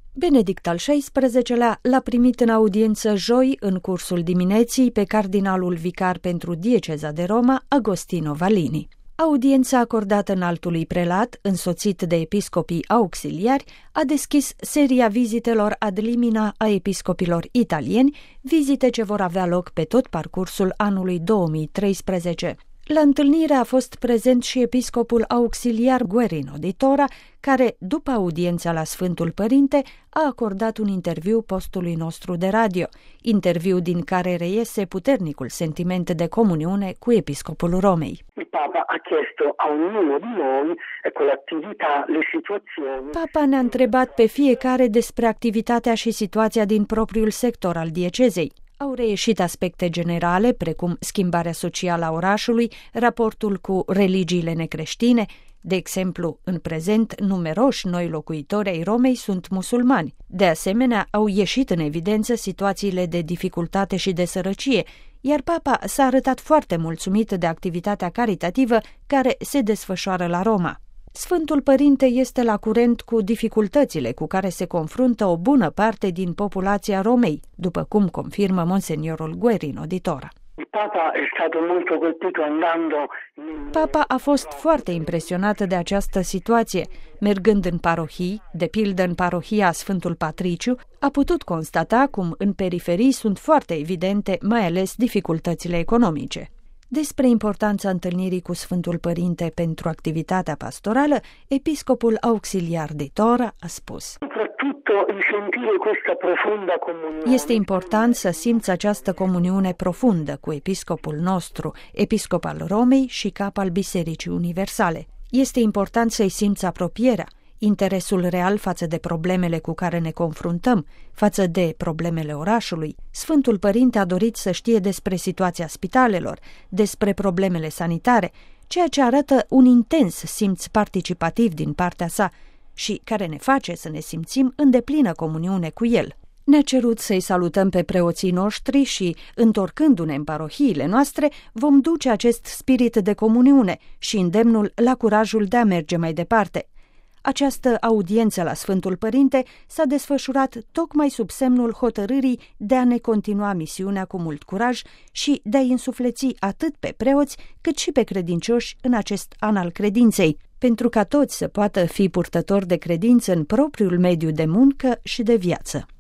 Benedict al XVI-lea l-a primit în audiență joi, în cursul dimineții, pe cardinalul vicar pentru dieceza de Roma, Agostino Valini. Audiența acordată înaltului prelat, însoțit de episcopii auxiliari, a deschis seria vizitelor ad limina a episcopilor italieni, vizite ce vor avea loc pe tot parcursul anului 2013. La întâlnire a fost prezent și episcopul auxiliar Guerino di Tora, care, după audiența la Sfântul Părinte, a acordat un interviu postului nostru de radio, interviu din care reiese puternicul sentiment de comuniune cu episcopul Romei. Papa a chiesto a ognuno di noi, l'attività, le situazioni. Papa ne-a întrebat pe fiecare despre activitatea și situația din propriul sector al diecezei. Au reieșit aspecte generale, precum schimbarea socială a orașului, raportul cu religiile necreștine. De exemplu, în prezent, numeroși noi locuitori ai Romei sunt musulmani. De asemenea, au ieșit în evidență situațiile de dificultate și de sărăcie, iar Papa s-a arătat foarte mulțumit de activitatea caritativă care se desfășoară la Roma. Sfântul Părinte este la curent cu dificultățile cu care se confruntă o bună parte din populația Romei, după cum confirmă monseniorul Guerino di Tora. Papa a fost foarte impresionat de această situație. Mergând în parohii, de pildă în parohia Sfântul Patriciu, a putut constata cum în periferii sunt foarte evidente, mai ales dificultățile economice. Despre importanța întâlnirii cu Sfântul Părinte pentru activitatea pastorală, episcopul auxiliar di Tora a spus: este important să simți această comuniune profundă cu episcopul nostru, episcop al Romei și cap al Bisericii Universale. Este important să-i simți apropierea, interesul real față de problemele cu care ne confruntăm, față de problemele orașului. Sfântul Părinte a dorit să știe despre situația spitalelor, despre problemele sanitare, ceea ce arată un intens simț participativ din partea sa și care ne face să ne simțim în deplină comuniune cu el. Ne-a cerut să-i salutăm pe preoții noștri și, întorcându-ne în parohiile noastre, vom duce acest spirit de comuniune și îndemnul la curajul de a merge mai departe. Această audiență la Sfântul Părinte s-a desfășurat tocmai sub semnul hotărârii de a ne continua misiunea cu mult curaj și de a-i însufleți atât pe preoți cât și pe credincioși în acest an al credinței, pentru ca toți să poată fi purtători de credință în propriul mediu de muncă și de viață.